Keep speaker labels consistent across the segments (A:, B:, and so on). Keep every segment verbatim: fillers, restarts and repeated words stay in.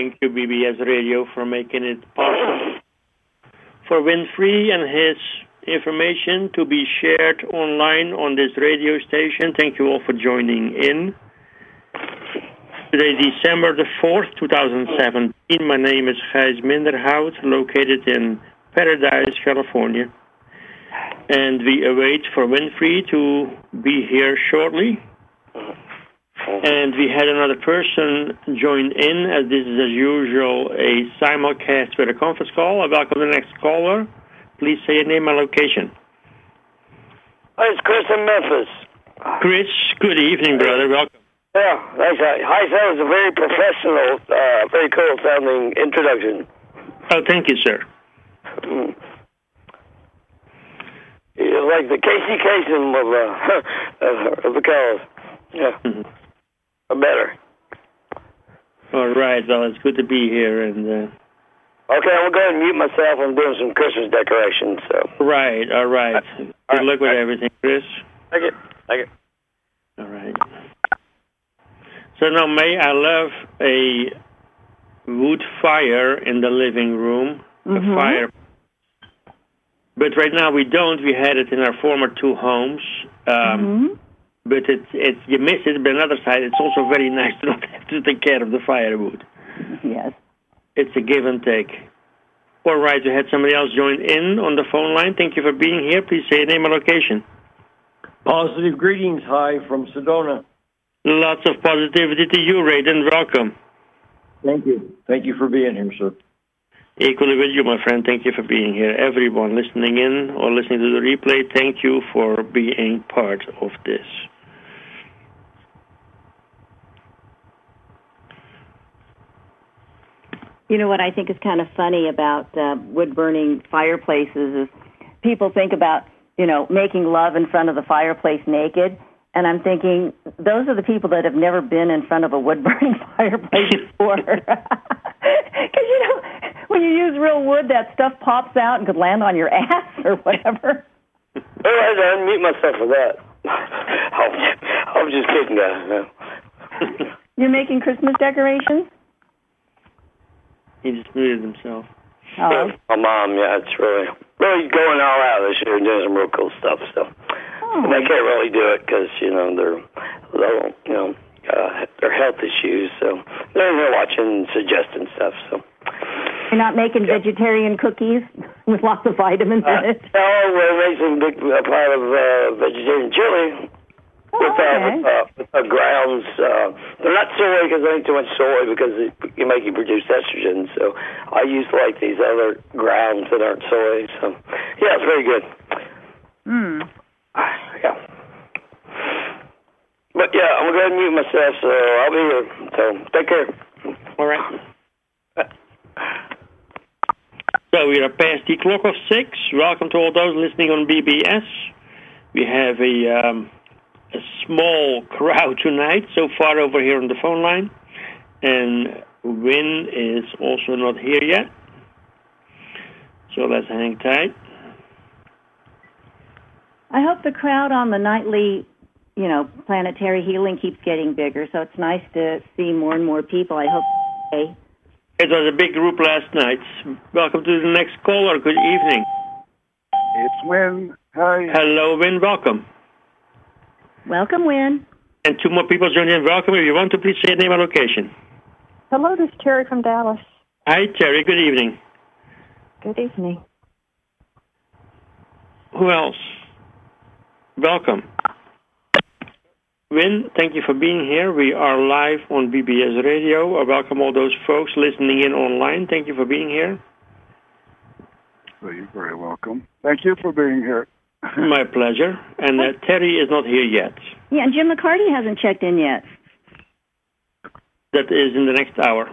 A: thank you, B B S Radio, for making it possible for Winfrey and his information to be shared online on this radio station. Thank you all for joining in. Today, December the fourth, twenty seventeen. My name is Gijs Minderhout, located in Paradise, California. And we await for Winfrey to be here shortly. And we had another person join in, as this is as usual a simulcast with a conference call. I welcome the next caller. Please say your name and location.
B: Hi, it's Chris in Memphis.
A: Chris, good evening, brother. Welcome.
B: Yeah, thanks. Hi, that was a very professional, uh, very cool sounding introduction.
A: Oh, thank you, sir.
B: Mm. You're like the Casey Kasem of, uh, of the calls. Yeah. Mm-hmm. Or better.
A: All right. Well, it's good to be here. And uh...
B: okay, I'm going to go ahead and mute myself. I'm doing some Christmas decorations. So.
A: Right. All right. Good all right. luck with all right. everything, Chris.
B: Thank you. Thank you.
A: All right. So now, May, I love a wood fire in the living room.
C: Mm-hmm.
A: A fire. But right now we don't. We had it in our former two homes. Um,
C: mm-hmm.
A: But it's, it's, you miss it, but on the other side, it's also very nice to not have to take care of the firewood.
C: Yes.
A: It's a give and take. All right, we had somebody else join in on the phone line. Thank you for being here. Please say your name and location.
D: Positive greetings. Hi, from Sedona.
A: Lots of positivity to you, Raiden. Welcome.
D: Thank you. Thank you for being here, sir.
A: Equally with you, my friend. Thank you for being here. Everyone listening in or listening to the replay, thank you for being part of this.
C: You know what I think is kind of funny about uh, wood-burning fireplaces is people think about, you know, making love in front of the fireplace naked, and I'm thinking those are the people that have never been in front of a wood-burning fireplace before. Because, you know, when you use real wood, that stuff pops out and could land on your ass or whatever.
B: Oh, I had to unmute myself for that. I was just kidding, guys.
C: You're making Christmas decorations?
A: He just muted himself.
C: Oh.
B: My mom, yeah, it's really, really going all out this year and doing some real cool stuff. So,
C: oh.
B: And they can't really do it because you know they're, they're you know, uh, their health issues. So they're in there watching, suggesting stuff. So
C: you're not making yeah. vegetarian cookies with lots of vitamins
B: uh,
C: in it.
B: No, we're making a big uh, part of uh, vegetarian chili.
C: Oh,
B: with, uh,
C: okay.
B: with, uh, with uh, grounds. Uh, they're not soy because they ain't too much soy because it, it make you produce estrogen. So I use like these other grounds that aren't soy. So yeah, it's very good.
C: Hmm.
B: Yeah. But yeah, I'm going to go ahead and mute myself, so I'll be here. So take care.
A: All right. So we are past the clock of six. Welcome to all those listening on B B S. We have a... Um, a small crowd tonight so far over here on the phone line, and Win is also not here yet, so let's hang tight.
C: I hope the crowd on the nightly, you know, planetary healing keeps getting bigger, so it's nice to see more and more people. I hope they...
A: It was a big group last night. Welcome to the next caller. Good evening.
E: It's Win. Hi.
A: Hello, Win. Welcome.
C: Welcome, Win.
A: And two more people join in. Welcome. If you want to, please say your name and location.
F: Hello, this is Terry from Dallas.
A: Hi, Terry. Good evening.
F: Good evening.
A: Who else? Welcome. Win, thank you for being here. We are live on B B S Radio. I welcome all those folks listening in online. Thank you for being here.
E: Well, you're very welcome. Thank you for being here.
A: My pleasure. And uh, Terry is not here yet.
C: Yeah, and Jim McCarty hasn't checked in yet.
A: That is in the next hour.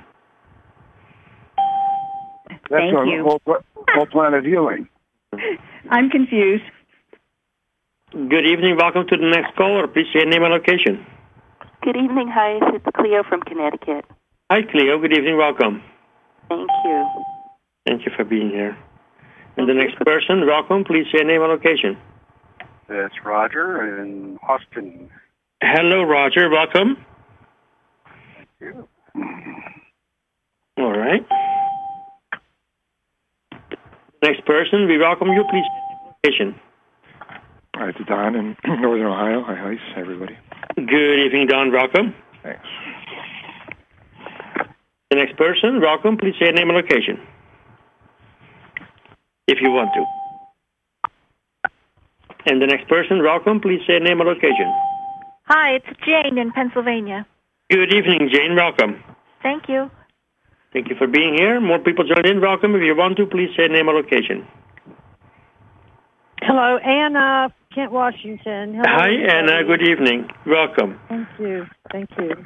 E: That's
C: Thank
E: on
C: you.
E: Whole, whole Planet Healing.
C: I'm confused.
A: Good evening. Welcome to the next caller. Please say your name and location.
G: Good evening. Hi, it's Cleo from Connecticut.
A: Hi, Cleo. Good evening. Welcome.
G: Thank you.
A: Thank you for being here. And the next person, welcome. Please say your name and location.
E: It's Roger in Austin.
A: Hello, Roger. Welcome.
E: Thank you.
A: All All right. Next person, we welcome you. Please location.
H: Hi, it's Don in Northern Ohio. Hi, Heiss. Hi, everybody.
A: Good evening, Don. Welcome.
H: Thanks.
A: The next person, welcome. Please say your name and location. If you want to. And the next person, welcome. Please say your name and location.
I: Hi, it's Jane in Pennsylvania.
A: Good evening, Jane. Welcome.
I: Thank you.
A: Thank you for being here. More people join in. Welcome. If you want to, please say your name and location.
F: Hello, Anna, Kent, Washington. Hello,
A: Hi,
F: everybody.
A: Anna. Good evening. Welcome.
F: Thank you. Thank you.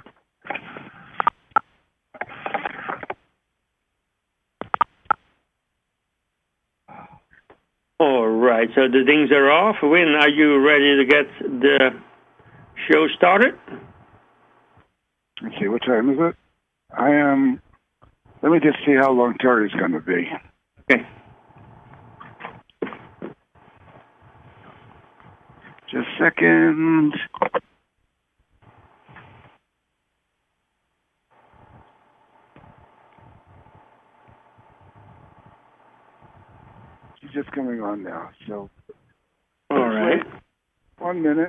A: All right. So the things are off. Win, are you ready to get the show started?
E: Let's see, what time is it? I am. Let me just see how long Terry's going to be.
A: Okay.
E: Just a second. She's just coming on now, so.
A: All right.
E: Wait one minute.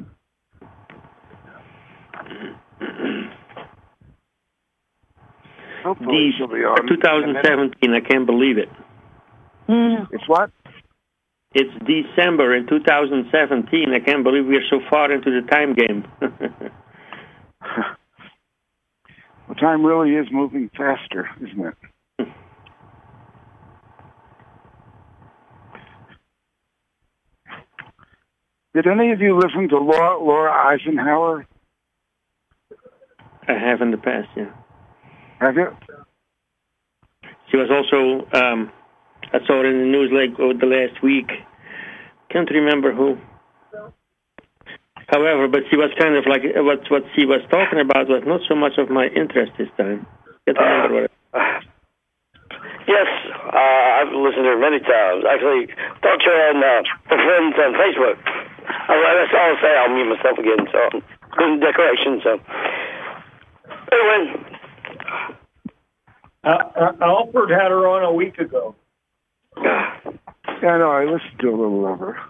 E: Hopefully she'll be on.
A: twenty seventeen, I can't believe it.
F: Mm.
E: It's what?
A: It's December in two thousand seventeen. I can't believe we're so far into the time game.
E: Well, time really is moving faster, isn't it? Did any of you listen to Laura, Laura Eisenhower?
A: I have in the past, yeah.
E: Have you?
A: She was also, um, I saw it in the news like over the last week. Can't remember who. However, but she was kind of like, what what she was talking about was not so much of my interest this time. Can't remember what it
B: Uh, yes, uh, I've listened to her many times. Actually, talked to her on uh, the friends on Facebook. I, that's all I'll say. I'll mute myself again. So, good decoration. So, anyway.
D: Uh, uh, Alfred had her on a week ago.
E: Yeah, no, I listened to a little of her.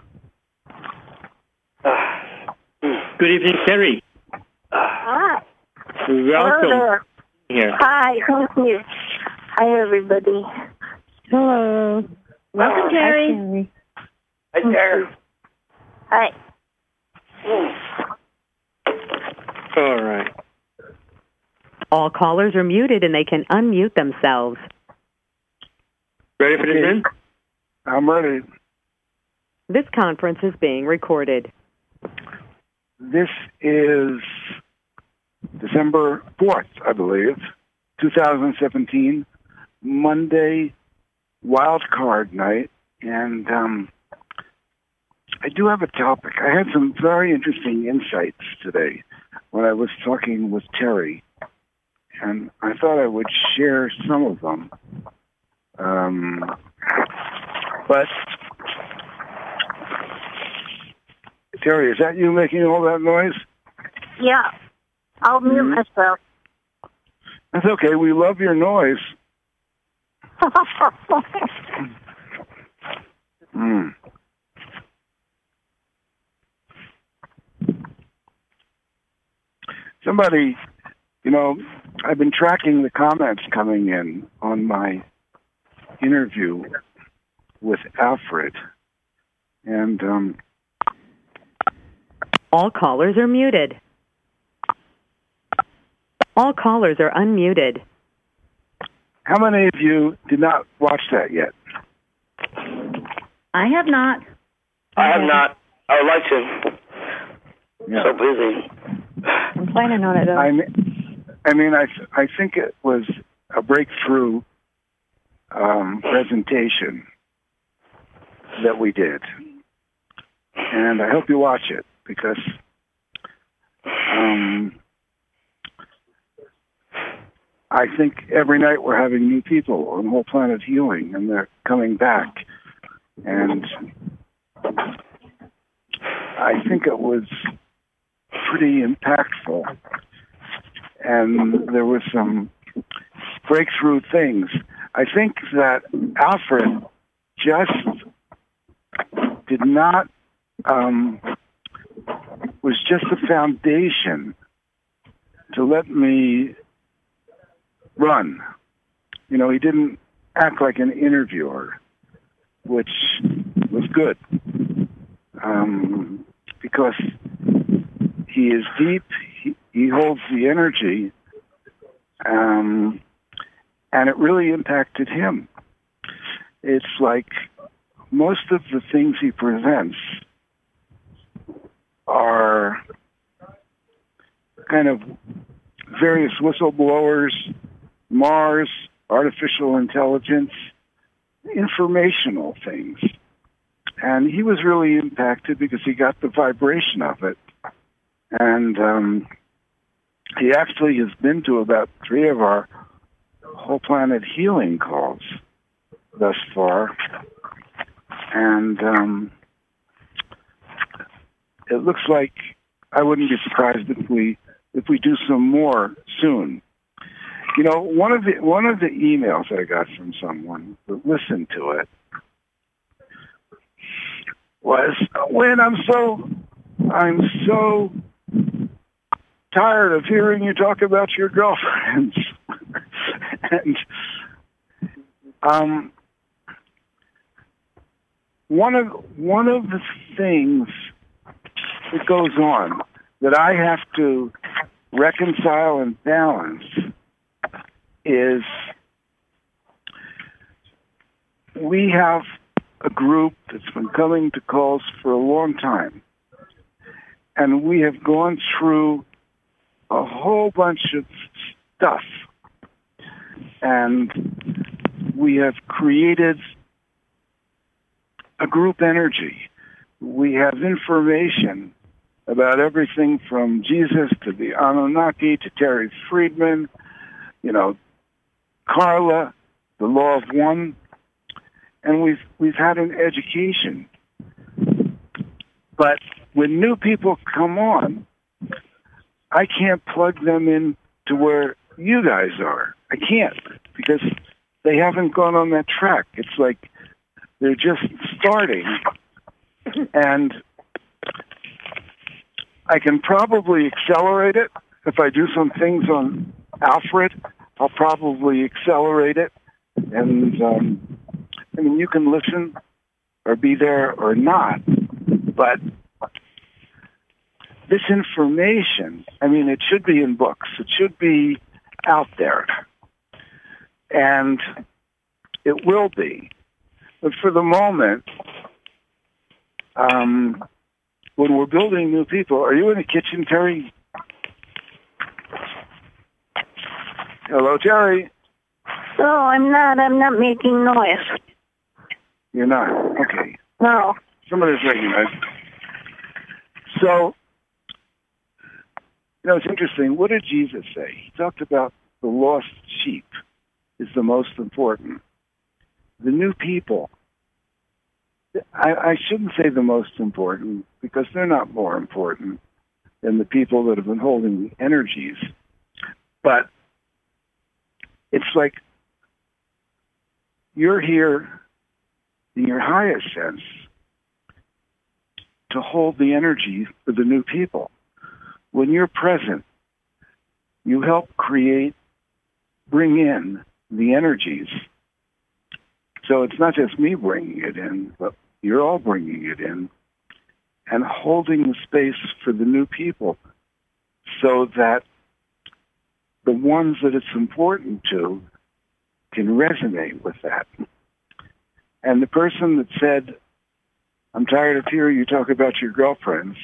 A: Good evening, Terry.
F: Hi.
A: Welcome.
F: Hello.
A: Here.
F: Hi, thank you. Hi, everybody. Hello.
C: Welcome, Terry.
B: Hi, Terry.
F: Hi.
A: All right.
J: All callers are muted and they can unmute themselves.
A: Ready for this, then?
E: I'm ready.
J: This conference is being recorded.
E: This is December fourth, I believe, two thousand seventeen, Monday, wild card night, and um, I do have a topic. I had some very interesting insights today when I was talking with Terry, and I thought I would share some of them. Um, but, Terry, is that you making all that noise?
F: Yeah. I'll mute
E: Mhm.
F: myself.
E: That's okay. We love your noise. Mm. Somebody, you know, I've been tracking the comments coming in on my interview with Alfred, and um,
J: All callers are muted. All callers are unmuted.
E: how many of you did not watch that yet?
C: I have not.
B: I have not. I would like to.
E: Yeah.
B: So busy.
F: I'm planning on it, though.
E: I mean, I mean, I I think it was a breakthrough um, presentation that we did, and I hope you watch it because um, I think every night we're having new people on Whole Planet Healing, and they're coming back, and I think it was pretty impactful. And there was some breakthrough things. I think that Alfred just did not, um, was just the foundation to let me run. You know, he didn't act like an interviewer, which was good, um, because he is deep, he, he holds the energy, um, and it really impacted him. It's like most of the things he presents are kind of various whistleblowers, Mars, artificial intelligence, informational things. And he was really impacted because he got the vibration of it. And um, he actually has been to about three of our whole planet healing calls thus far. And um, it looks like I wouldn't be surprised if we if we do some more soon. You know, one of the one of the emails I got from someone that listened to it was, "When I'm so I'm so tired of hearing you talk about your girlfriends," and um, one of one of the things that goes on that I have to reconcile and balance is we have a group that's been coming to calls for a long time, and we have gone through a whole bunch of stuff, and we have created a group energy. We have information about everything from Jesus to the Anunnaki to Terry Friedman, you know, Carla, the Law of One, and we've we've had an education. But when new people come on, I can't plug them in to where you guys are. I can't, because they haven't gone on that track. It's like they're just starting, and I can probably accelerate it. If I do some things on Alfred, I'll probably accelerate it. And, um, I mean, you can listen or be there or not, but this information, I mean, it should be in books. It should be out there. And it will be. But for the moment, um, when we're building new people, are you in the kitchen, Terry? Hello, Terry.
F: No, I'm not. I'm not making noise.
E: You're not? Okay.
F: No.
E: Somebody's making noise. So, you know, it's interesting. What did Jesus say? He talked about the lost sheep is the most important. The new people, I, I shouldn't say the most important, because they're not more important than the people that have been holding the energies. But it's like you're here in your highest sense to hold the energy for the new people. When you're present, you help create, bring in the energies. So it's not just me bringing it in, but you're all bringing it in and holding the space for the new people so that the ones that it's important to can resonate with that. And the person that said, "I'm tired of hearing you talk about your girlfriends,"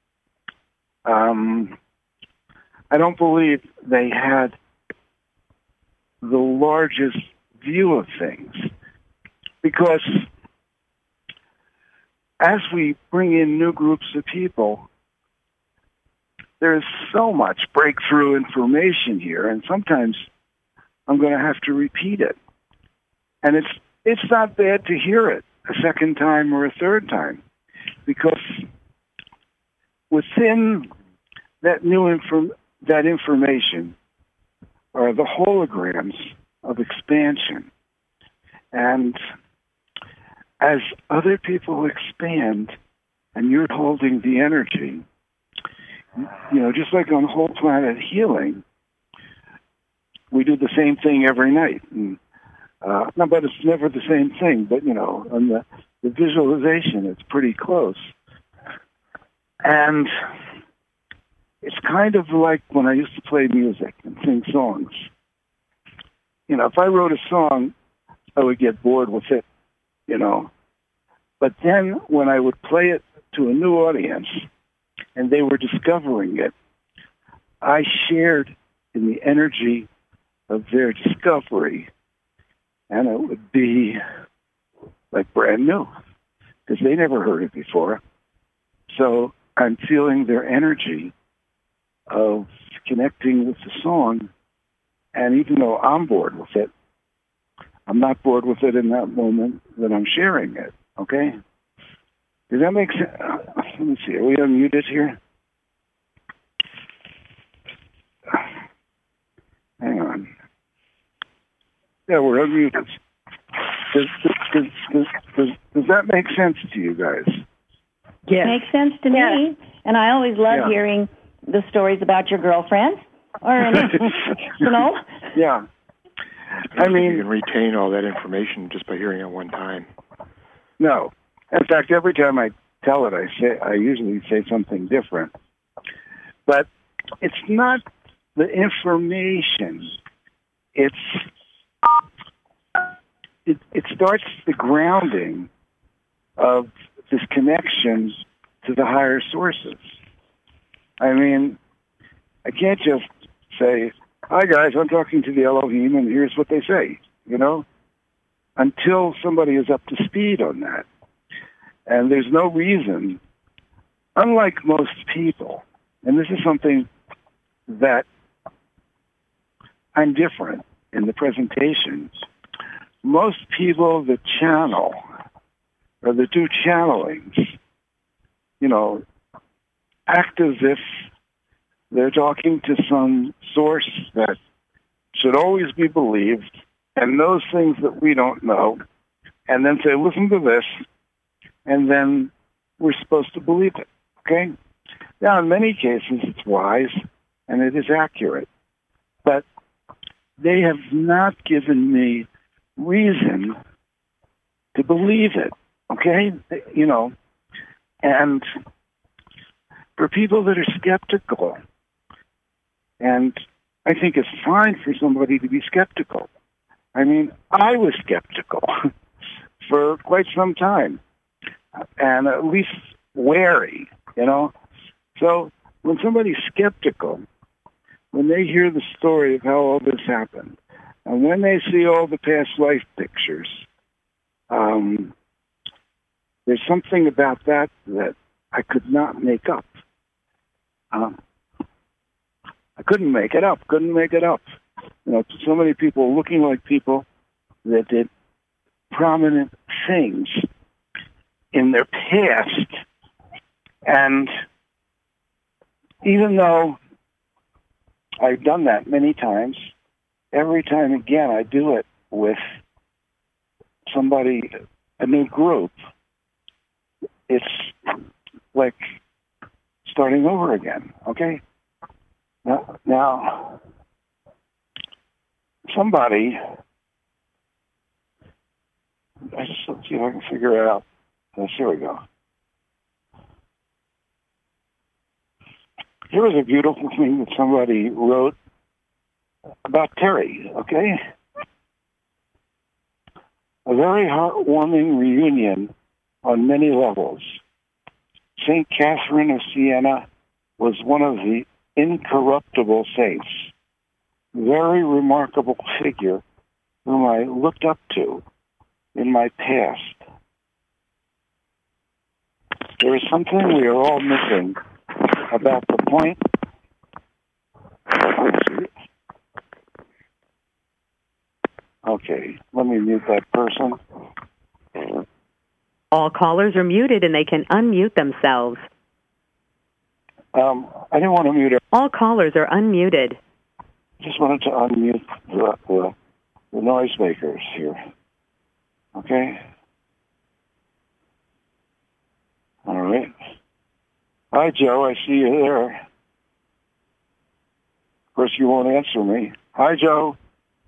E: um, I don't believe they had the largest view of things. Because as we bring in new groups of people, there's so much breakthrough information here, and sometimes I'm going to have to repeat it. And it's it's not bad to hear it a second time or a third time, because within that new inform that information are the holograms of expansion. And as other people expand and you're holding the energy, you know, just like on Whole Planet Healing, we do the same thing every night. And, uh, no, but it's never the same thing. But, you know, on the, the visualization, it's pretty close. And it's kind of like when I used to play music and sing songs. You know, if I wrote a song, I would get bored with it, you know. But then when I would play it to a new audience and they were discovering it, I shared in the energy of their discovery, and it would be like brand new because they never heard it before. So I'm feeling their energy of connecting with the song, and even though I'm bored with it, I'm not bored with it in that moment that I'm sharing it, okay? Does that make sense? Let me see, are we unmuted here? Hang on. Yeah, we're unmuted. Does, does, does, does, does that make sense to you guys?
C: Yeah. Makes sense to me. Yeah. And I always love
E: Yeah.
C: hearing the stories about your girlfriend. Or, you know?
E: Yeah. I mean,
H: you can retain all that information just by hearing it one time.
E: No. In fact, every time I tell it, I say I usually say something different. But it's not the information. It's it, it starts the grounding of this connection to the higher sources. I mean, I can't just say, "Hi guys, I'm talking to the Elohim, and here's what they say," you know, until somebody is up to speed on that. And there's no reason, unlike most people, and this is something that I'm different in the presentations. Most people that channel or that do channelings, you know, act as if they're talking to some source that should always be believed and knows things that we don't know, and then say, "Listen to this," and then we're supposed to believe it, okay? Now, in many cases, it's wise and it is accurate, but they have not given me reason to believe it, okay? You know, and for people that are skeptical, and I think it's fine for somebody to be skeptical. I mean, I was skeptical for quite some time, and at least wary, you know? So when somebody's skeptical, when they hear the story of how all this happened, and when they see all the past life pictures, um, there's something about that that I could not make up. Um, I couldn't make it up, couldn't make it up. You know, so many people looking like people that did prominent things in their past. And even though I've done that many times, every time again I do it with somebody, a new group, it's like starting over again, okay? Now, now somebody, let's see if I can figure it out. Yes, here we go. Here was a beautiful thing that somebody wrote about Terry, okay? A very heartwarming reunion on many levels. Saint Catherine of Siena was one of the incorruptible saints, very remarkable figure whom I looked up to in my past. There is something we are all missing about the point. Okay, let me mute that person.
J: All callers are muted and they can unmute themselves.
E: Um, I didn't want to mute her.
J: All callers are unmuted.
E: Just wanted to unmute the, the, the noisemakers here. Okay? All right. Hi, Joe. I see you there. Of course, you won't answer me. Hi, Joe.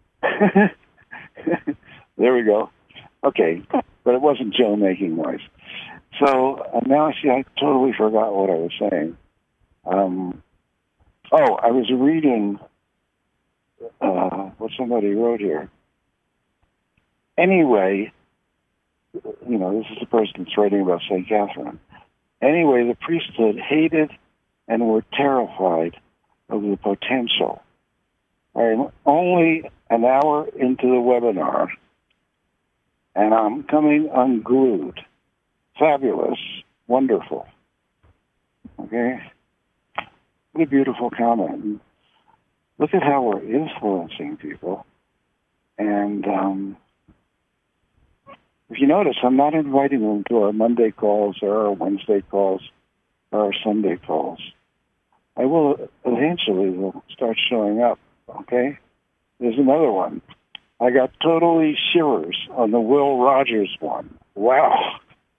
E: There we go. Okay. But it wasn't Joe making noise. So uh, now I see I totally forgot what I was saying. Um, oh, I was reading uh, what somebody wrote here. Anyway, you know, this is the person that's writing about Saint Catherine. Anyway, the priesthood hated and were terrified of the potential. I'm only an hour into the webinar, and I'm coming unglued. Fabulous. Wonderful. Okay? What a beautiful comment. Look at how we're influencing people. And um, if you notice, I'm not inviting them to our Monday calls or our Wednesday calls or our Sunday calls. I will eventually will start showing up, okay? There's another one. I got totally shivers on the Will Rogers one. Wow.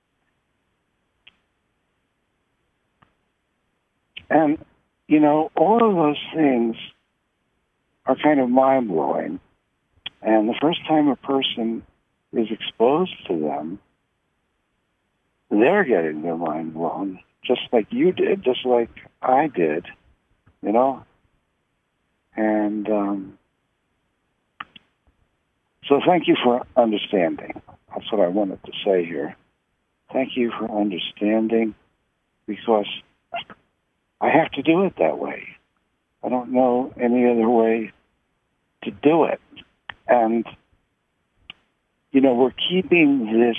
E: And, you know, all of those things are kind of mind-blowing. And the first time a person is exposed to them, they're getting their mind blown, just like you did, just like I did, you know? And um, so thank you for understanding. That's what I wanted to say here. Thank you for understanding, because I have to do it that way. I don't know any other way to do it. And, you know, we're keeping this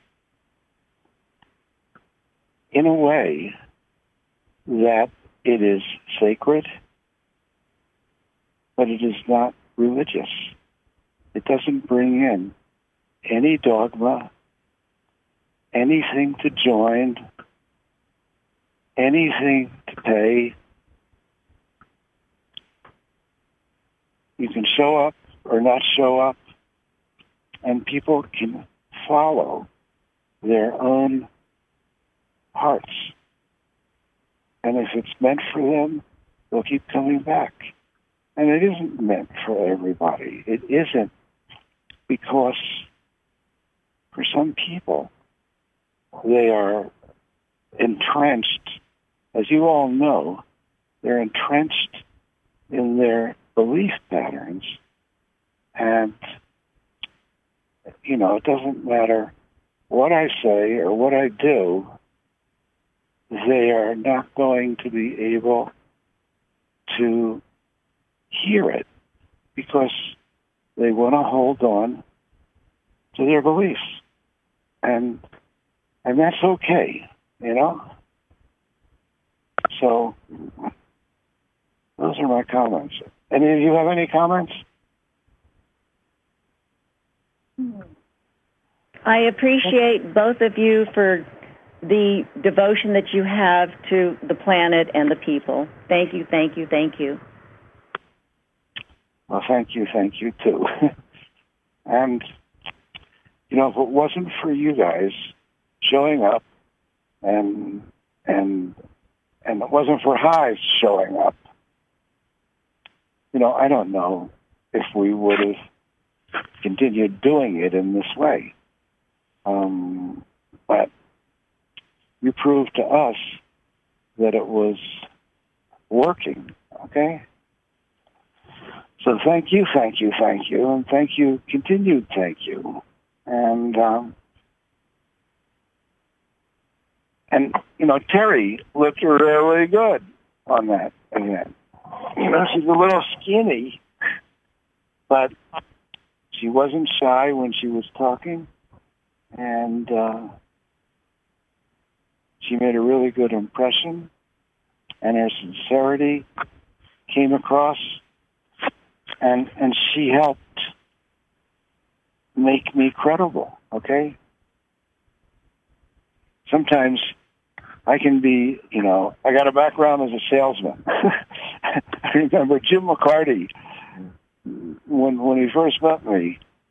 E: in a way that it is sacred, but it is not religious. It doesn't bring in any dogma, anything to join, anything to pay. You can show up or not show up, and people can follow their own hearts. And if it's meant for them, they'll keep coming back. And it isn't meant for everybody. It isn't, because for some people, they are entrenched, as you all know, they're entrenched in their belief patterns. And, you know, it doesn't matter what I say or what I do, they are not going to be able to hear it because they want to hold on to their beliefs. And and that's okay, you know? So those are my comments. Any of you have any comments?
C: I appreciate both of you for the devotion that you have to the planet and the people. Thank you, thank you, thank you.
E: Well, thank you, thank you, too. And, you know, if it wasn't for you guys showing up and and and it wasn't for Hives showing up, you know, I don't know if we would have continued doing it in this way. Um, but you proved to us that it was working, okay? So thank you, thank you, thank you, and thank you, continued thank you. And, um, and you know, Terry looked really good on that event. You know, she's a little skinny, but she wasn't shy when she was talking, and uh, she made a really good impression, and her sincerity came across, and and she helped make me credible, okay? Sometimes I can be, you know, I got a background as a salesman. I remember Jim McCarty, when when he first met me,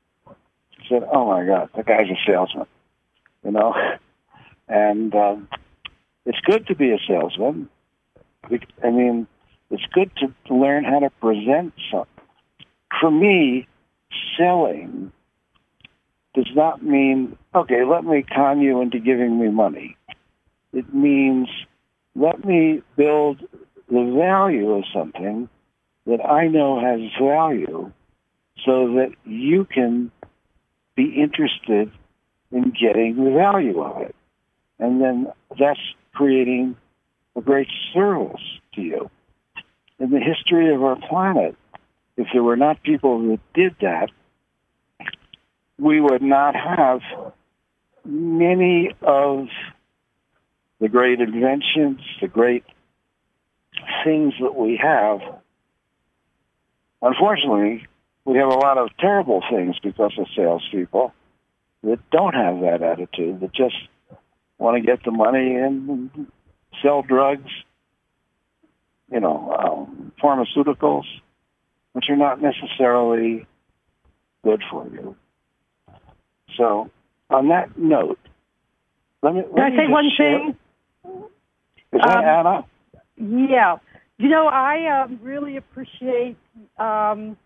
E: said, "Oh my God, that guy's a salesman," you know. And um, it's good to be a salesman. I mean, it's good to, to learn how to present something. For me, selling does not mean, okay, let me con you into giving me money. It means let me build the value of something that I know has value so that you can be interested in getting the value of it. And then that's creating a great service to you. In the history of our planet, if there were not people that did that, we would not have many of the great inventions, the great things that we have. Unfortunately, we have a lot of terrible things because of salespeople that don't have that attitude, that just want to get the money and sell drugs, you know, um, pharmaceuticals, which are not necessarily good for you. So, on that note, let me. Let
K: Can I
E: me
K: say one
E: share.
K: thing?
E: Is that
K: Um,
E: Anna?
K: Yeah. You know, I um, really appreciate um,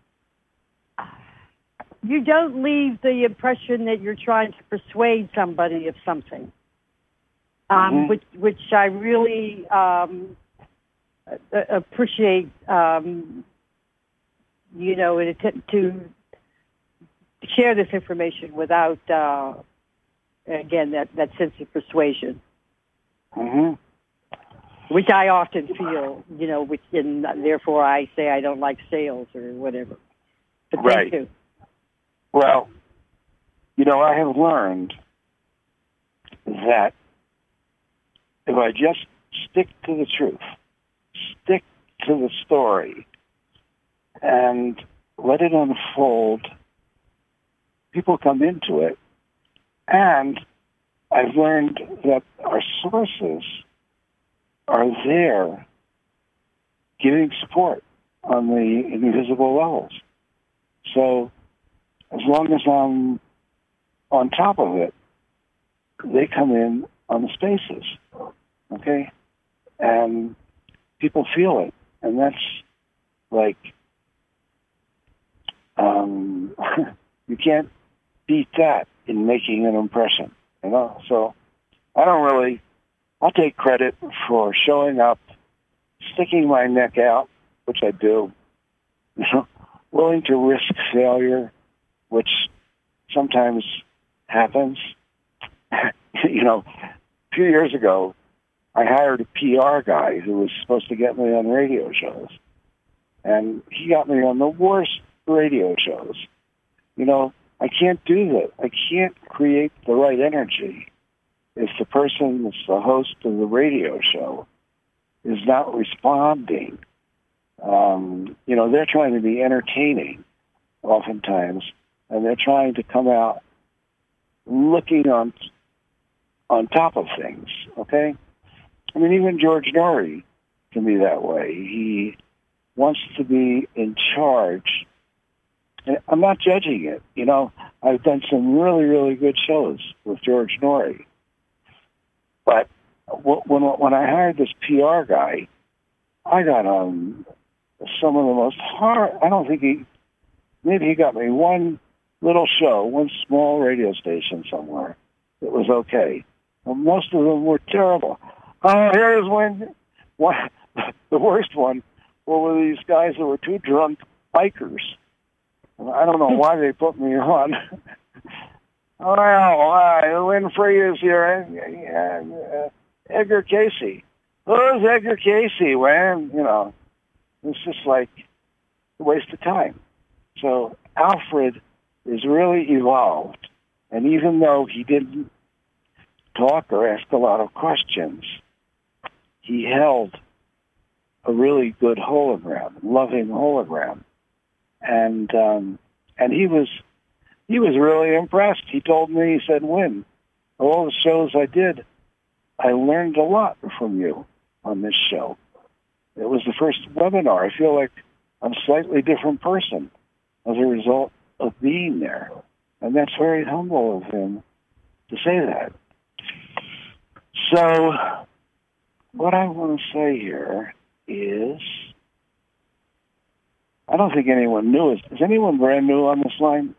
K: you don't leave the impression that you're trying to persuade somebody of something, um,
E: Mm-hmm.
K: which which I really um, a- appreciate. Um, you know, to, to share this information without, uh, again, that, that sense of persuasion.
E: Mm-hmm.
K: Which I often feel, you know, which and therefore I say I don't like sales or whatever. But
E: Right.
K: Thank you.
E: Well, you know, I have learned that if I just stick to the truth, stick to the story, and let it unfold, people come into it. And I've learned that our sources are there giving support on the invisible levels. So as long as I'm on top of it, they come in on the spaces, okay? And people feel it. And that's like, um, you can't beat that in making an impression, you know? So I don't really, I'll take credit for showing up, sticking my neck out, which I do, you know, willing to risk failure, which sometimes happens. You know, a few years ago, I hired a P R guy who was supposed to get me on radio shows. And he got me on the worst radio shows. You know, I can't do that. I can't create the right energy if the person that's the host of the radio show is not responding. Um, you know, they're trying to be entertaining oftentimes, and they're trying to come out looking on on top of things, okay? I mean, even George Norrie can be that way. He wants to be in charge. And I'm not judging it. You know, I've done some really, really good shows with George Norrie. But when when I hired this P R guy, I got on some of the most hard. I don't think he, maybe he got me one little show, one small radio station somewhere that was okay. Well, most of them were terrible. Oh, here's one, one the worst one were these guys that were two drunk bikers. I don't know why they put me on. Well, uh, Winfrey is here. And, uh, Edgar Casey. Who's Edgar Casey? Well, you know, it's just like a waste of time. So Alfred is really evolved. And even though he didn't talk or ask a lot of questions, he held a really good hologram, loving hologram. And um, and he was he was really impressed. He told me, he said, Win, all the shows I did, I learned a lot from you on this show. It was the first webinar. I feel like I'm a slightly different person as a result of being there. And that's very humble of him to say that. So, what I want to say here is, I don't think anyone knew. Is, is anyone brand new on this line?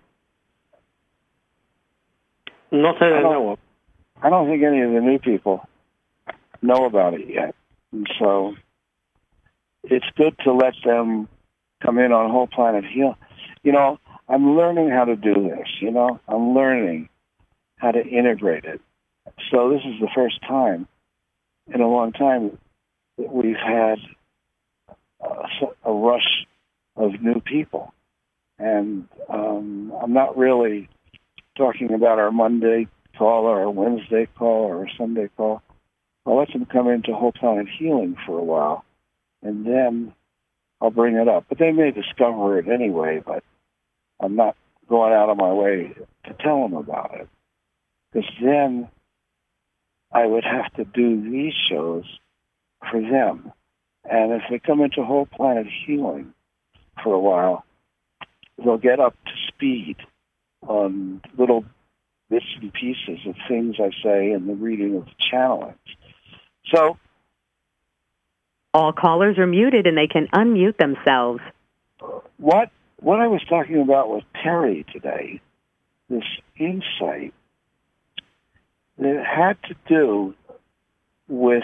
A: Not that I,
E: I
A: know of.
E: I don't think any of the new people know about it yet. And so it's good to let them come in on Whole Planet Heal. You know, I'm learning how to do this, you know. I'm learning how to integrate it. So this is the first time in a long time that we've had a, a rush of new people. And um, I'm not really talking about our Monday call or our Wednesday call or our Sunday call. I'll let them come into Whole Planet Healing for a while, and then I'll bring it up. But they may discover it anyway, but I'm not going out of my way to tell them about it. Because then I would have to do these shows for them. And if they come into Whole Planet Healing for a while, they'll get up to speed on little bits and pieces of things I say in the reading of the channelings. So,
J: all callers are muted and they can unmute themselves.
E: What what I was talking about with Terry today, this insight, that had to do with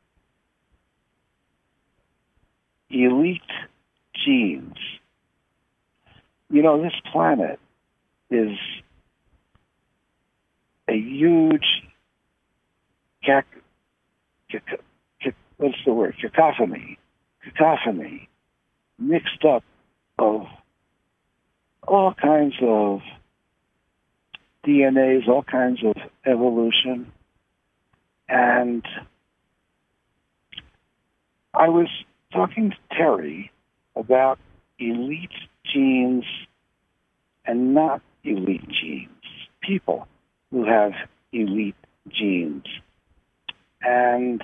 E: elite genes. You know, this planet is a huge cac- cac- cac- what's the word? Cacophony. Cacophony. Mixed up of all kinds of D N As, all kinds of evolution. And I was talking to Terry about elite genes and not elite genes. People who have elite genes. And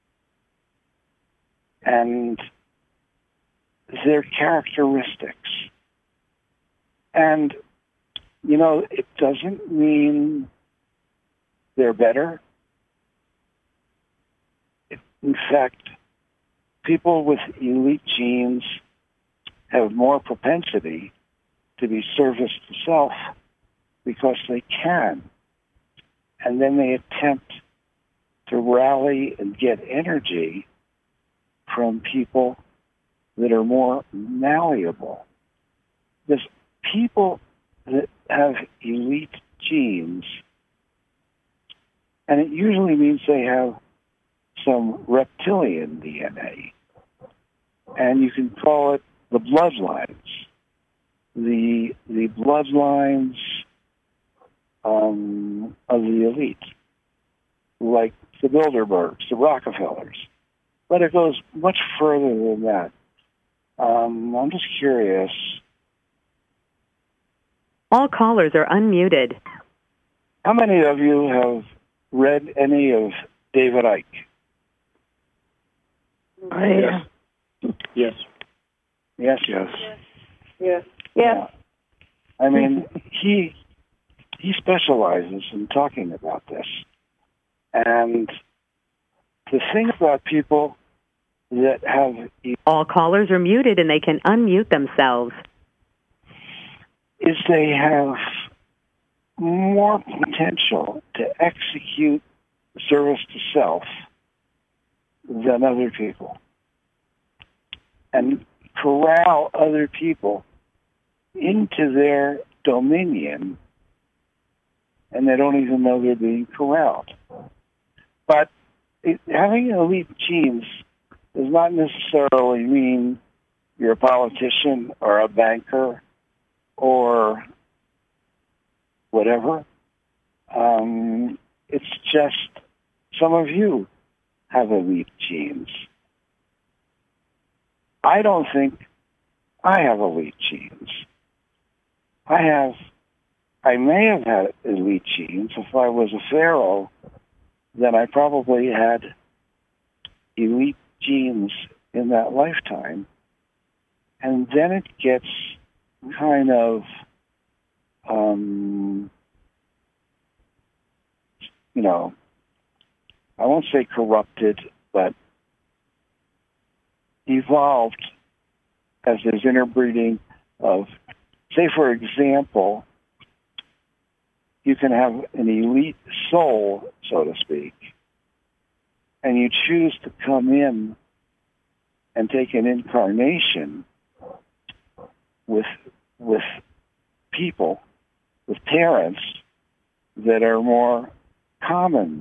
E: and their characteristics. And, you know, it doesn't mean they're better. In fact, people with elite genes have more propensity to be service to self because they can. And then they attempt to rally and get energy from people that are more malleable. There's people that have elite genes, and it usually means they have some reptilian D N A. And you can call it the bloodlines. The the bloodlines um, of the elite, like the Bilderbergs, the Rockefellers. But it goes much further than that. Um, I'm just curious.
J: All callers are unmuted.
E: How many of you have read any of David Icke?
D: I am.
A: Yes.
E: Yes.
H: Yes.
K: Yes.
E: Yeah. I mean, he he specializes in talking about this. And the thing about people that have...
J: All callers are muted and they can unmute themselves.
E: Is they have more potential to execute service to self than other people. And corral other people into their dominion, and they don't even know they're being corralled. But it, having elite genes does not necessarily mean you're a politician or a banker or whatever. Um, it's just some of you have elite genes. I don't think I have elite genes. I have, I may have had elite genes. If I was a pharaoh, then I probably had elite genes in that lifetime. And then it gets kind of um, you know, I won't say corrupted, but evolved as there's interbreeding of, say, for example, you can have an elite soul, so to speak, and you choose to come in and take an incarnation with with people, with parents that are more common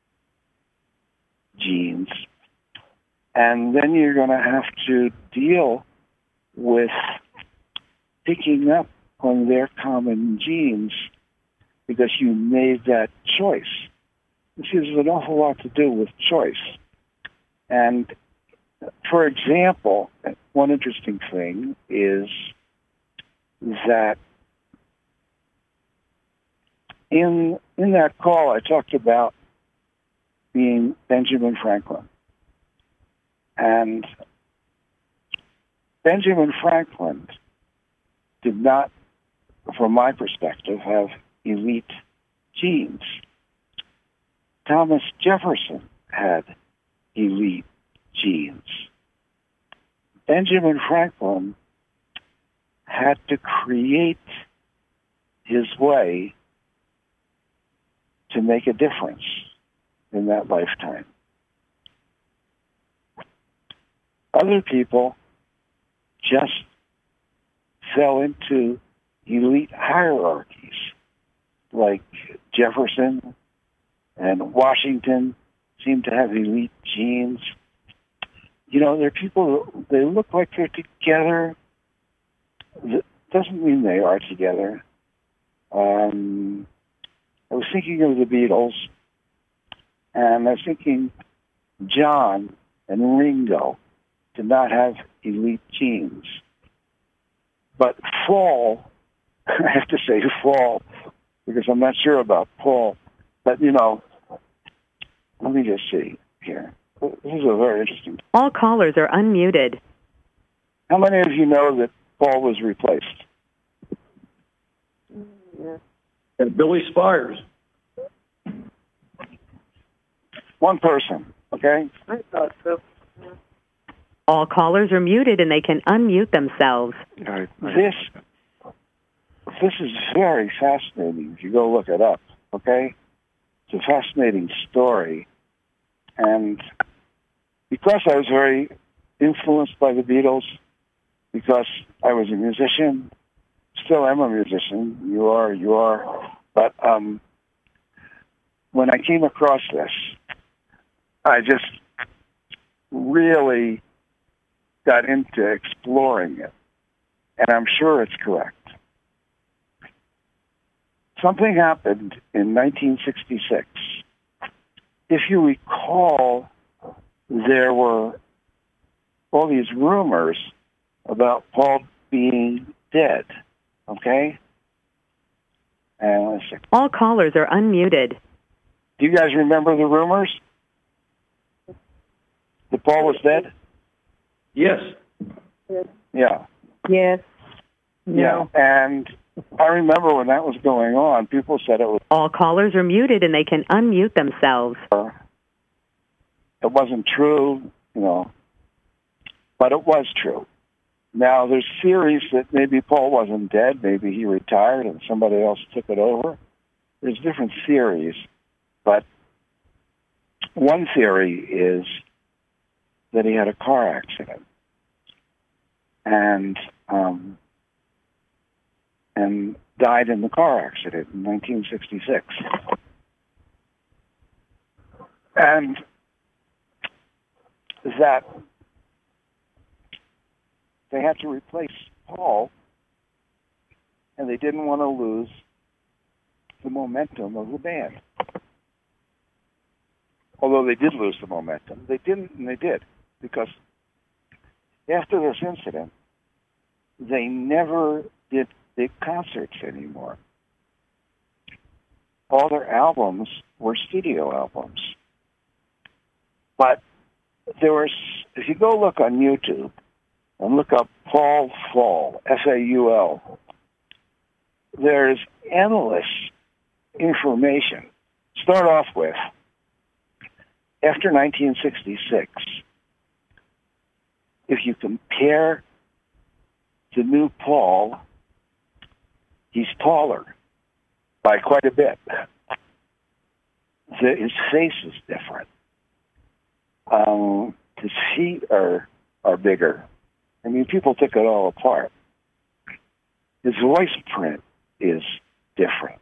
E: genes, and then you're going to have to deal with picking up on their common genes because you made that choice. This has an awful lot to do with choice. And for example, one interesting thing is that in in that call I talked about being Benjamin Franklin. And Benjamin Franklin did not, from my perspective, have elite genes. Thomas Jefferson had elite genes. Benjamin Franklin had to create his way to make a difference in that lifetime. Other people just fell into elite hierarchies, like Jefferson and Washington seem to have elite genes. You know, they're people, they look like they're together. That doesn't mean they are together. Um, I was thinking of the Beatles, and I was thinking John and Ringo did not have elite genes. But Paul, I have to say Paul, because I'm not sure about Paul, but, you know, let me just see here. This is a very interesting...
J: All callers are unmuted.
E: How many of you know that Paul was replaced?
D: Yeah. And Billy Spires.
E: One person, okay?
D: I thought so. Yeah.
J: All callers are muted and they can unmute themselves.
E: Right. This, this is very fascinating if you go look it up, okay? It's a fascinating story. And because I was very influenced by the Beatles, because I was a musician, still am a musician, you are, you are, but um, when I came across this, I just really got into exploring it, and I'm sure it's correct. Something happened in nineteen sixty-six. If you recall, there were all these rumors about Paul being dead, okay? And let's see.
J: All callers are unmuted.
E: Do you guys remember the rumors? That Paul was dead?
D: Yes.
E: Yeah.
K: Yes.
E: No. Yeah. And I remember when that was going on, people said it was...
J: All callers are muted and they can unmute themselves.
E: It wasn't true, you know, but it was true. Now, there's theories that maybe Paul wasn't dead, maybe he retired and somebody else took it over. There's different theories, but one theory is that he had a car accident and um, and died in the car accident in nineteen sixty-six. And that they had to replace Paul, and they didn't want to lose the momentum of the band. Although they did lose the momentum. They didn't, and they did, because after this incident, they never did big concerts anymore. All their albums were studio albums. But there was, if you go look on YouTube and look up Paul Faul, F A U L, there's endless information start off with, after nineteen sixty-six, if you compare the new Paul, he's taller by quite a bit. The, his face is different. Um, his feet are are bigger. I mean, people took it all apart. His voice print is different.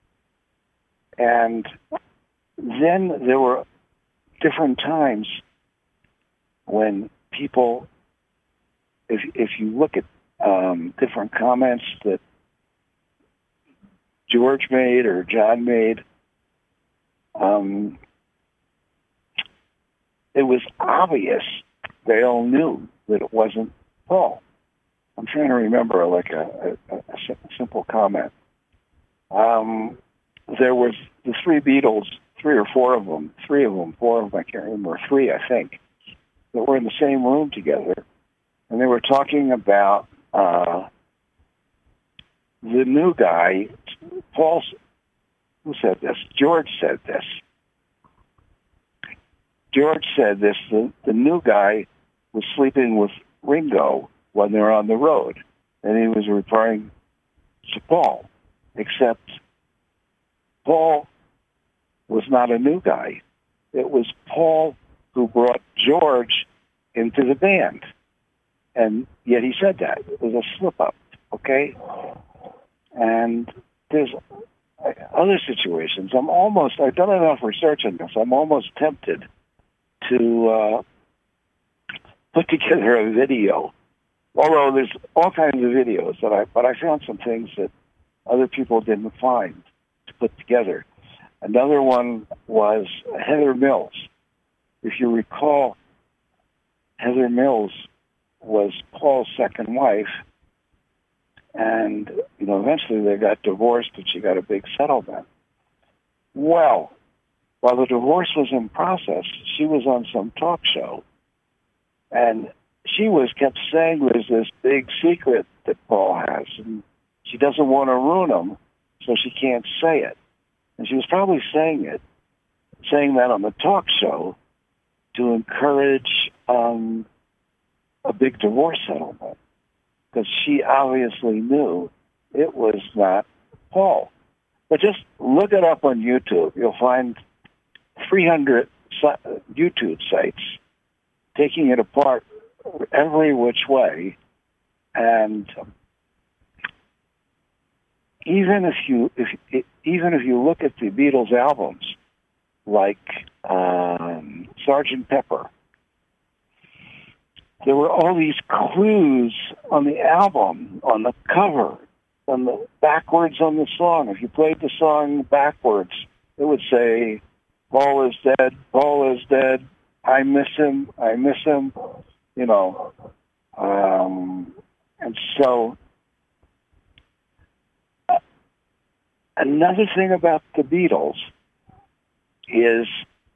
E: And then there were different times when people, if if you look at um, different comments that George made or John made, um, it was obvious they all knew that it wasn't Paul. I'm trying to remember like a, a, a simple comment. Um, there was the three Beatles, three or four of them, three of them, four of them, I can't remember, three, I think, that were in the same room together, and they were talking about uh, the new guy. Paul, who said this? George said this. George said this, the, the new guy was sleeping with Ringo when they were on the road, and he was referring to Paul, except Paul was not a new guy. It was Paul who brought George into the band, and yet he said that. It was a slip-up, okay? And there's other situations. I'm almost, I've done enough research on this, I'm almost tempted to uh, put together a video. Although there's all kinds of videos that I, but I found some things that other people didn't find to put together. Another one was Heather Mills. If you recall, Heather Mills was Paul's second wife, and you know eventually they got divorced, and she got a big settlement. Well, while the divorce was in process, she was on some talk show, and she was kept saying there's this big secret that Paul has, and she doesn't want to ruin him, so she can't say it. And she was probably saying it, saying that on the talk show to encourage um, a big divorce settlement, because she obviously knew it was not Paul. But just look it up on YouTube. You'll find three hundred YouTube sites taking it apart every which way, and even if you if even if you look at the Beatles albums, like um, Sergeant Pepper, there were all these clues on the album, on the cover, on the backwards on the song. If you played the song backwards, it would say, "Paul is dead, Paul is dead, I miss him, I miss him," you know. Um, and so uh, another thing about the Beatles is,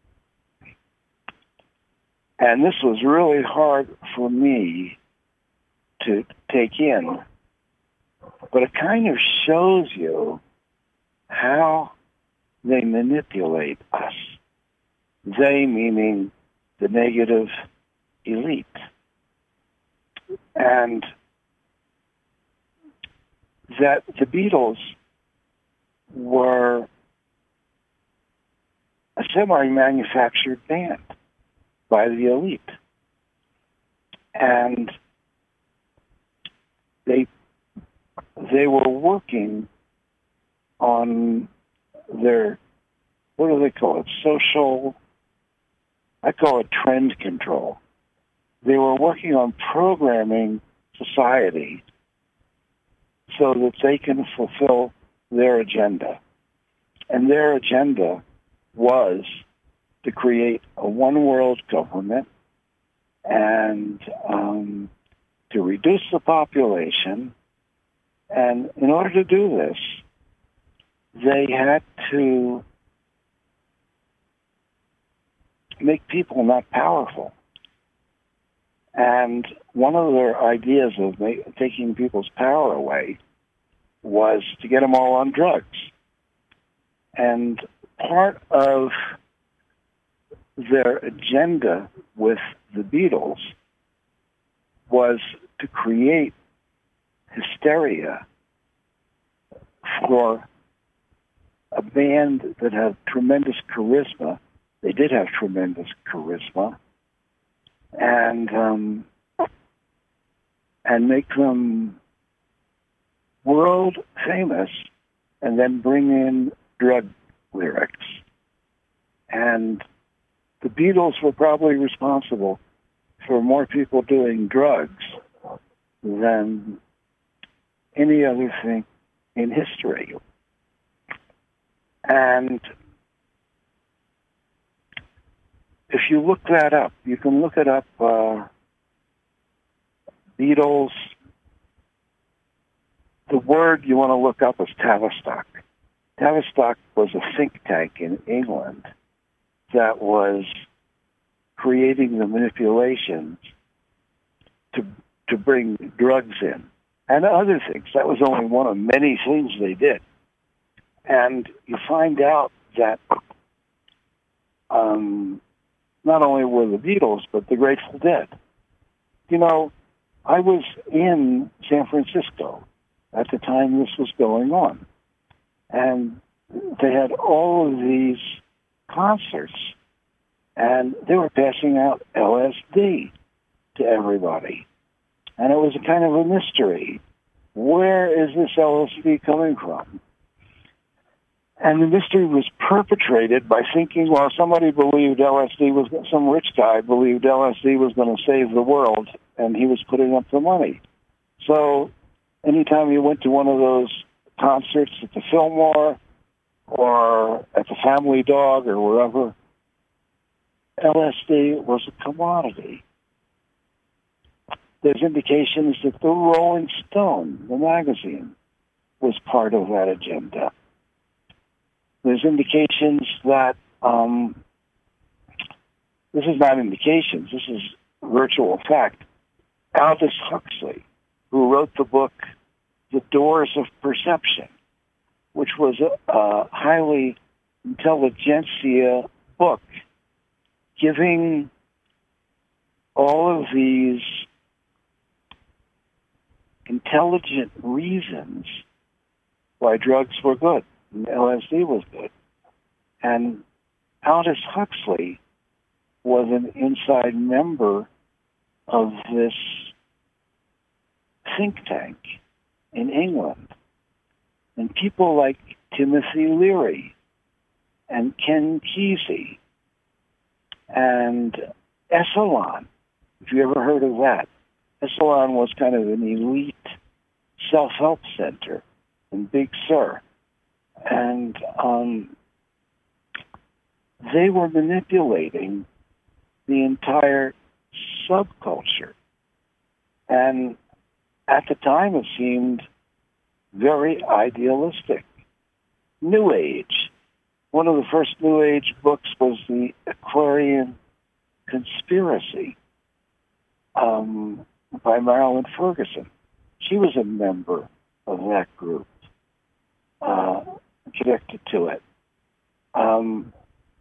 E: and this was really hard for me to take in, but it kind of shows you how they manipulate us. They meaning the negative elite. And that the Beatles were a semi-manufactured band by the elite. And they they were working on their, what do they call it, social, I call it trend control. They were working on programming society so that they can fulfill their agenda. And their agenda was to create a one-world government and um, to reduce the population. And in order to do this, they had to make people not powerful. And one of their ideas of ma- taking people's power away was to get them all on drugs. And part of their agenda with the Beatles was to create hysteria for a band that had tremendous charisma. They did have tremendous charisma, and um, and make them world famous, and then bring in drug lyrics. And the Beatles were probably responsible for more people doing drugs than any other thing in history. And if you look that up, you can look it up, uh, Beatles. The word you want to look up is Tavistock. Tavistock was a think tank in England that was creating the manipulations to to bring drugs in and other things. That was only one of many things they did. And you find out that um, not only were the Beatles, but the Grateful Dead. You know, I was in San Francisco at the time this was going on. And they had all of these concerts, and they were passing out L S D to everybody. And it was a kind of a mystery. Where is this L S D coming from? And the mystery was perpetrated by thinking, well, somebody believed L S D was, some rich guy believed L S D was going to save the world, and he was putting up the money. So anytime you went to one of those concerts at the Fillmore or at the Family Dog or wherever, L S D was a commodity. There's indications that the Rolling Stone, the magazine, was part of that agenda. There's indications that, um, this is not indications, this is virtual fact. Aldous Huxley, who wrote the book The Doors of Perception, which was a, a highly intelligentsia book giving all of these intelligent reasons why drugs were good and L S D was good. And Aldous Huxley was an inside member of this think tank in England. And people like Timothy Leary and Ken Kesey and Esalen, if you ever heard of that. Esalen was kind of an elite self-help center in Big Sur. And um, they were manipulating the entire subculture. And at the time, it seemed very idealistic. New Age. One of the first New Age books was The Aquarian Conspiracy um, by Marilyn Ferguson. She was a member of that group, uh, connected to it. Um,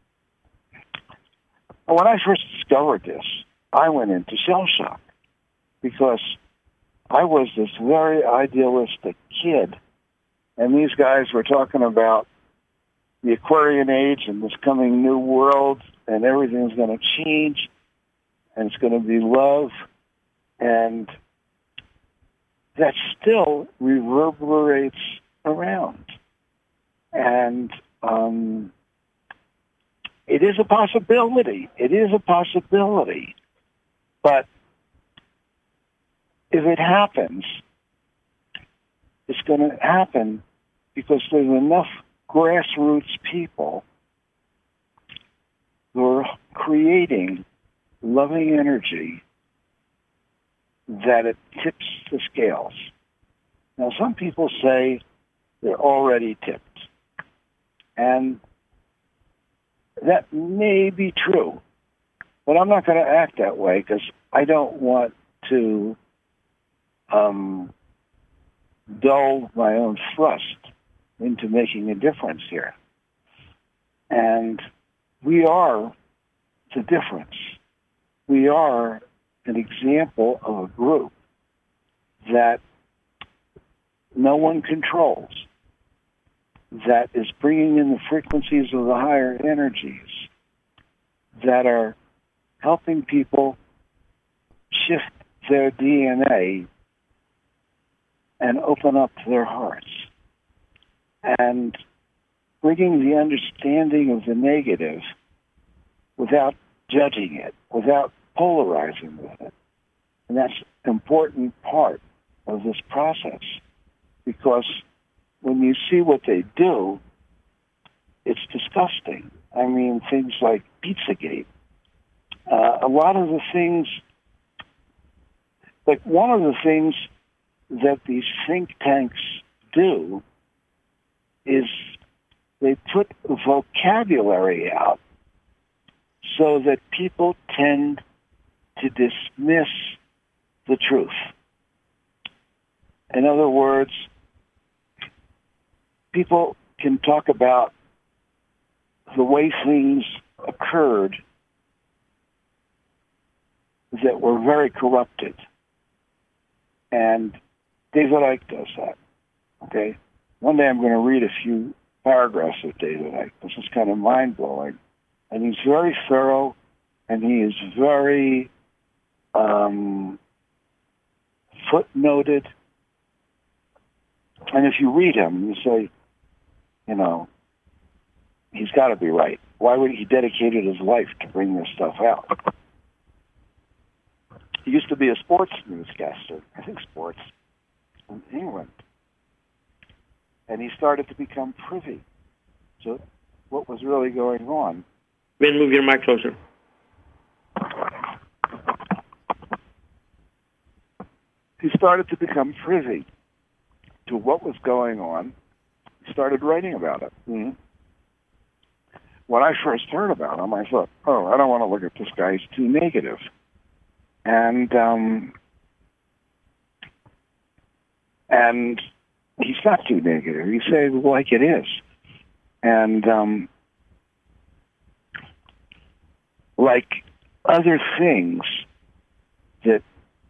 E: when I first discovered this, I went into shell shock because I was this very idealistic kid, and these guys were talking about the Aquarian Age and this coming new world, and everything's going to change, and it's going to be love, and that still reverberates around. And um, it is a possibility. It is a possibility. But if it happens, it's going to happen because there's enough grassroots people who are creating loving energy that it tips the scales. Now, some people say they're already tipped. And that may be true. But I'm not going to act that way because I don't want to um, dull my own thrust into making a difference here. And we are the difference. We are an example of a group that no one controls, that is bringing in the frequencies of the higher energies, that are helping people shift their D N A and open up their hearts, and bringing the understanding of the negative without judging it, without polarizing with it. And that's an important part of this process, because when you see what they do, it's disgusting. I mean, things like Pizzagate. Uh, a lot of the things, like one of the things that these think tanks do is they put vocabulary out so that people tend to dismiss the truth. In other words, people can talk about the way things occurred that were very corrupted. And David Icke does that. Okay? One day I'm going to read a few paragraphs of David Icke. This is kind of mind-blowing. And he's very thorough, and he is very um, footnoted. And if you read him, you say, you know, he's got to be right. Why would he dedicated his life to bring this stuff out? He used to be a sports newscaster, I think sports, in England. And he started to become privy to what was really going on.
A: Ben, move your mic closer.
E: He started to become privy to what was going on. He started writing about it. Mm-hmm. When I first heard about him, I thought, oh, I don't want to look at this guy. He's too negative. And um, and he's not too negative. He says it like it is. And um, like other things that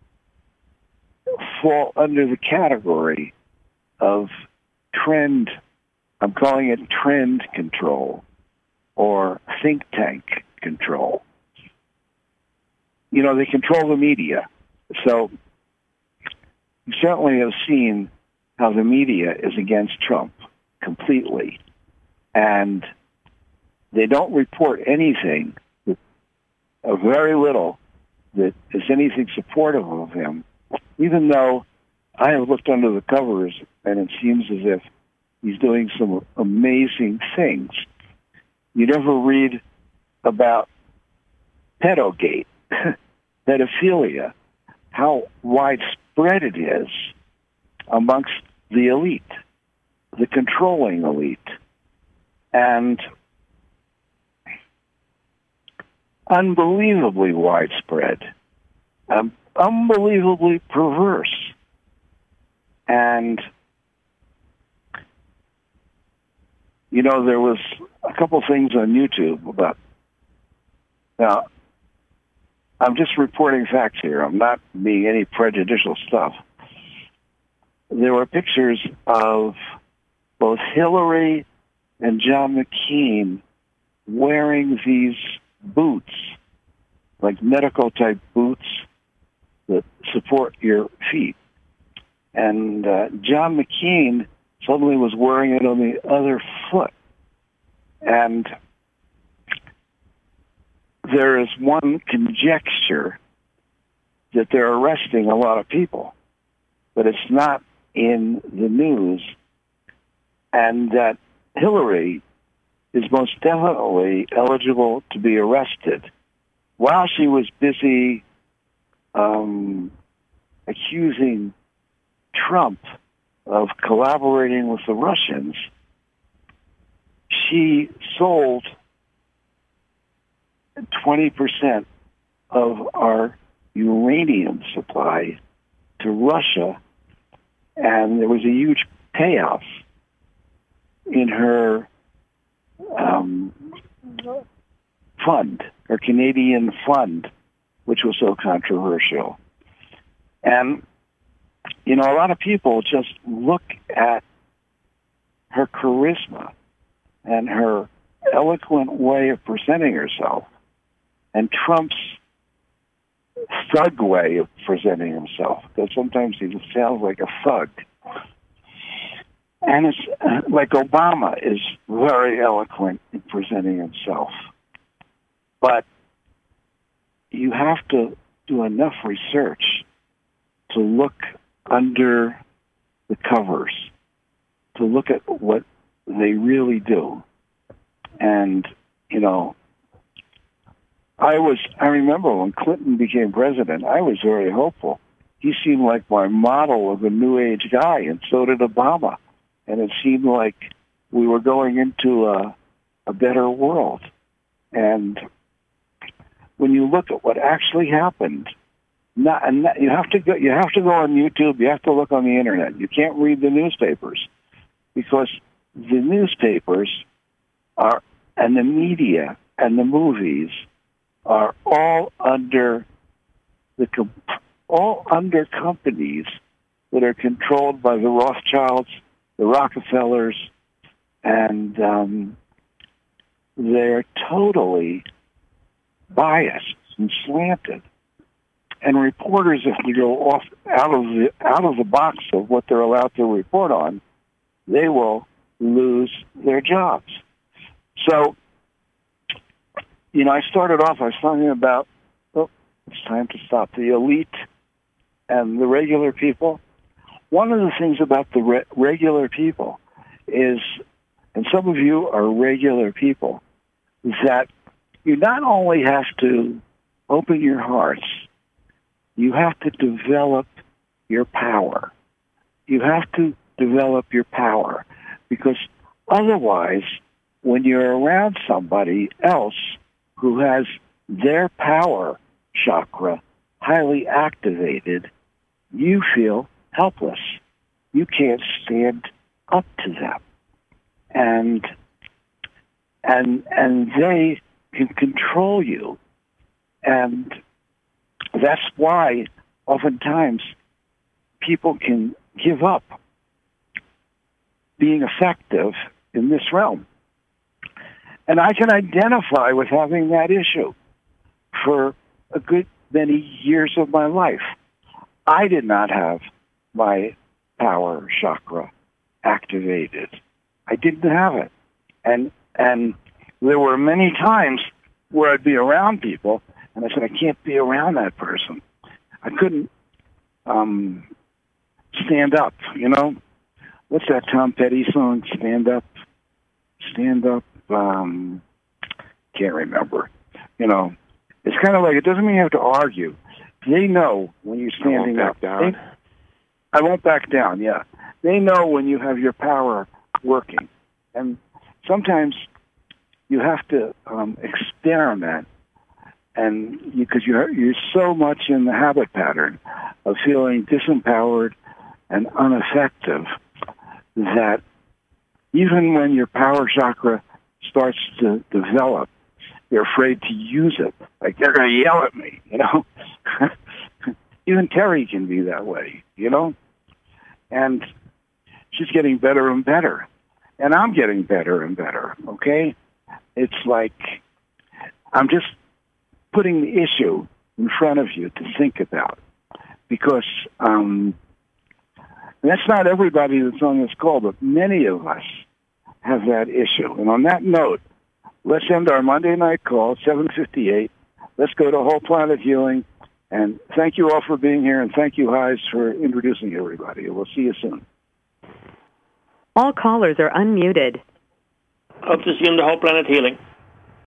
E: fall under the category of trend, I'm calling it trend control or think tank control. You know, they control the media. So you certainly have seen how the media is against Trump completely. And they don't report anything, that, uh, very little, that is anything supportive of him, even though I have looked under the covers and it seems as if he's doing some amazing things. You never read about pedogate, pedophilia, how widespread it is amongst the elite, the controlling elite, and unbelievably widespread, um, unbelievably perverse. And, you know, there was a couple things on YouTube about, now, I'm just reporting facts here. I'm not being any prejudicial stuff. There were pictures of both Hillary and John McCain wearing these boots, like medical-type boots that support your feet. And uh, John McCain suddenly was wearing it on the other foot. And there is one conjecture that they're arresting a lot of people, but it's not in the news, and that Hillary is most definitely eligible to be arrested. While she was busy um, accusing Trump of collaborating with the Russians, she sold twenty percent of our uranium supply to Russia, and there was a huge payoff in her um, fund, her Canadian fund, which was so controversial. And, you know, a lot of people just look at her charisma and her eloquent way of presenting herself and Trump's thug way of presenting himself, because sometimes he sounds like a thug. And it's uh, like Obama is very eloquent in presenting himself. But you have to do enough research to look under the covers, to look at what they really do. And, you know, I was, I remember when Clinton became president, I was very hopeful. He seemed like my model of a new age guy, and so did Obama. And it seemed like we were going into a, a better world. And when you look at what actually happened, not, and not, you have to go, you have to go on YouTube, you have to look on the internet. You can't read the newspapers, because the newspapers are, and the media and the movies are all under the all under companies that are controlled by the Rothschilds, the Rockefellers, and um, they're totally biased and slanted. And reporters, if you go off out of the out of the box of what they're allowed to report on, they will lose their jobs. So, you know, I started off, I was talking about, oh, it's time to stop, the elite and the regular people. One of the things about the re- regular people is, and some of you are regular people, is that you not only have to open your hearts, you have to develop your power. You have to develop your power, because otherwise, when you're around somebody else who has their power chakra highly activated, you feel helpless. You can't stand up to them. And and and they can control you. And that's why oftentimes people can give up being effective in this realm. And I can identify with having that issue for a good many years of my life. I did not have my power chakra activated. I didn't have it. And and there were many times where I'd be around people, and I said, I can't be around that person. I couldn't um, stand up, you know? What's that Tom Petty song, Stand Up? Stand Up? Um, can't remember. You know, it's kind of like, it doesn't mean you have to argue. They know when you're standing
H: I won't
E: up.
H: back down.
E: They, I won't back down, yeah. They know when you have your power working. And sometimes you have to um, experiment, and because you, you're, you're so much in the habit pattern of feeling disempowered and ineffective that even when your power chakra starts to develop, you're afraid to use it. Like, they're going to yell at me, you know? Even Terry can be that way, you know? And she's getting better and better. And I'm getting better and better, okay? It's like I'm just putting the issue in front of you to think about. Because um, that's not everybody that's on this call, but many of us have that issue. And on that note, let's end our Monday night call, seven fifty-eight. Let's go to Whole Planet Healing. And thank you all for being here, and thank you, Heis, for introducing everybody. We'll see you soon.
J: All callers are unmuted.
A: Hope to see you in the Whole Planet Healing.